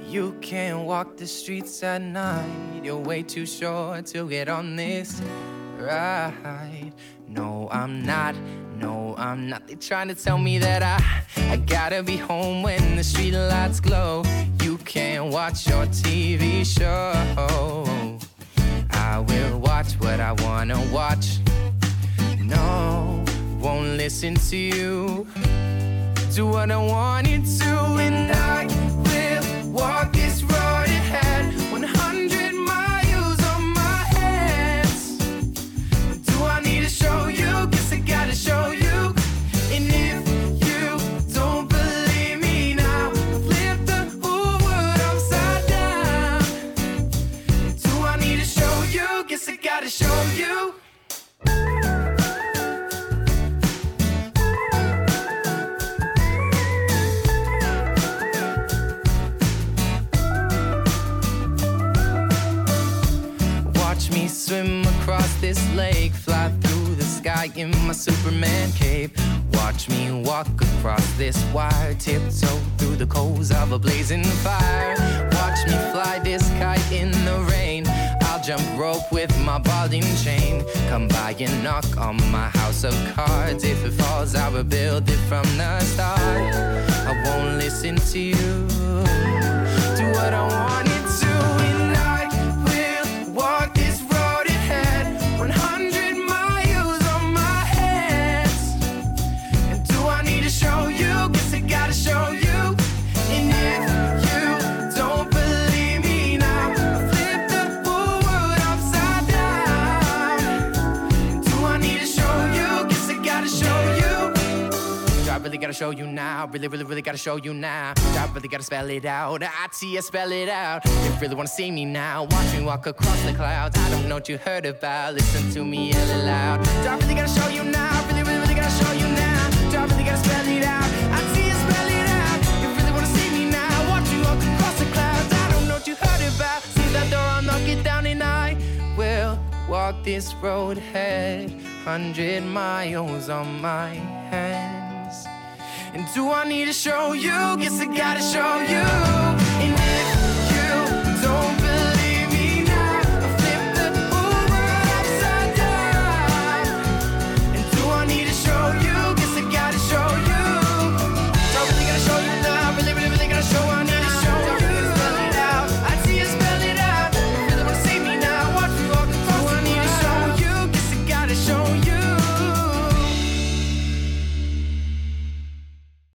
You can't walk the streets at night. You're way too short to get on this ride. No, I'm not. No, I'm not. They trying to tell me that I gotta be home when the street lights glow. You can't watch your TV show. I will watch what I wanna watch. No, won't listen to you. Do what I wanted to, and I will walk this road ahead. 100 miles on my hands. Do I need to show you? Guess I gotta show you. And if you don't believe me now, flip the whole world upside down. Do I need to show you? Guess I gotta show you. Swim across this lake, fly through the sky in my Superman cape. Watch me walk across this wire, tiptoe through the coals of a blazing fire. Watch me fly this kite in the rain. I'll jump rope with my ball and chain. Come by and knock on my house of cards. If it falls, I will build it from the start. I won't listen to you. Do what I wanted to, and I will walk this road ahead. 100 miles on my hands. And do I need to show you? Guess I gotta show you. And if you don't believe me now, I'll flip the whole world upside down. Do I need to show you? Guess I gotta show you. I really gotta show you now. Really, really, really gotta show you now. I really gotta spell it out. I spell it out. You really wanna see me now. Watch me walk across the clouds. I don't know what you heard about. Listen to me yell it loud. I really gotta show you now. Really, really, really gotta show you now. I really gotta spell it out. I spell it out. You really wanna see me now. Watch me walk across the clouds. I don't know what you heard about. See that door, I'll knock it down and I will walk this road ahead. 100 miles on my hands. And do I need to show you? Guess I gotta show you.